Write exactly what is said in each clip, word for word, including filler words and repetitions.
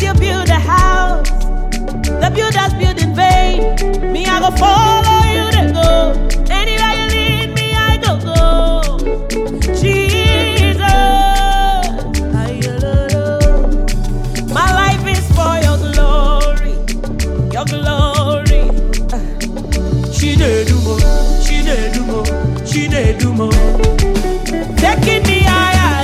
you build a house, the builders build in vain. Me, I go follow you to go. Anywhere you lead me, I go go. Jesus, my life is for your glory, your glory. She did do more, she did do more, she did do more. Taking me higher,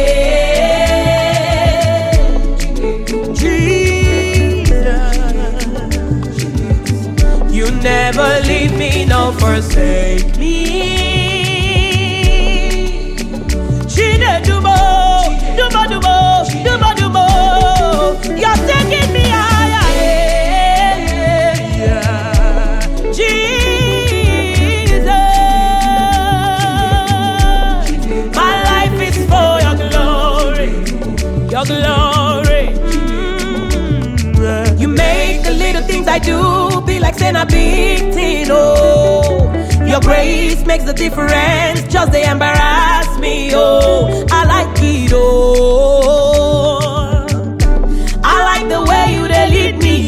Jesus. You never leave me nor forsake me. She did do more, do more, do more, do more, do more. You're taking me higher, Jesus. My life is for your glory, your glory. Mm-hmm. You make the little things I do be like saying a big thing. Oh, your grace makes the difference, just they embarrass me. Oh, I like it. Oh, I like the way you they lead me.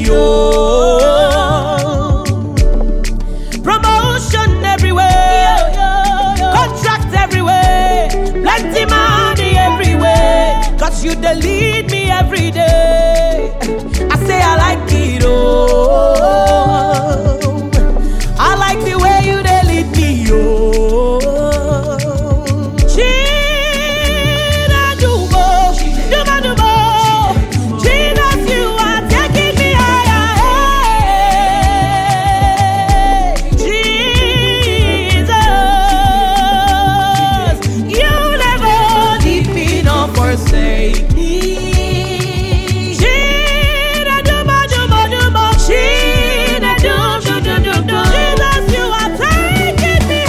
Oh, promotion everywhere, contracts everywhere, plenty money everywhere. Cause you they lead me every day. I say I like it. Oh, I like the way you they lead me. Oh, Chida Dubo, Dubo Dubo, Jesus, you are taking me higher. Jesus, you never leave me nor forsake me. Chida Dubo Dubo Dubo, Chida Dubo Dubo Dubo. Jesus, you are taking me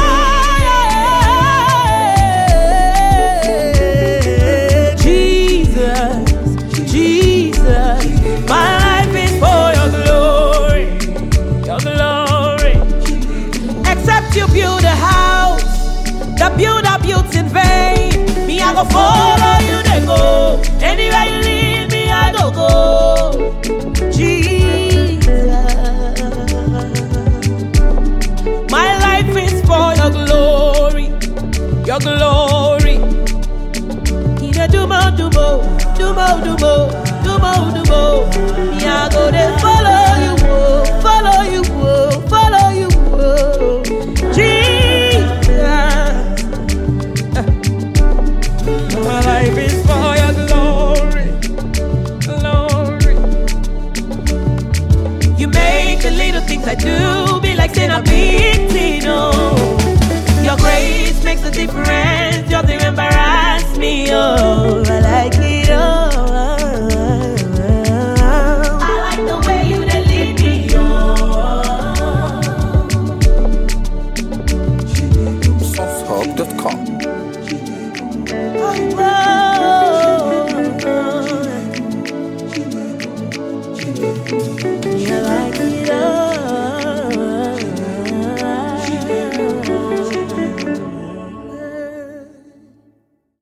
higher. Jesus, Jesus, my life is for your glory, your glory. Except you build a house, the builder builds in vain. Me, I go follow you, they go. Anywhere you lead me, I go go. Jesus, my life is for your glory, your glory. Ida do mo, do mo, do mo, do mo, do mo, do mo. Me, I go there, follow you, oh, follow you, oh, follow you, oh. Jesus, my life is for your glory, glory. You make the little things I do be like saying a big thing. Oh, your grace makes a difference, just to embarrass me. Oh, I like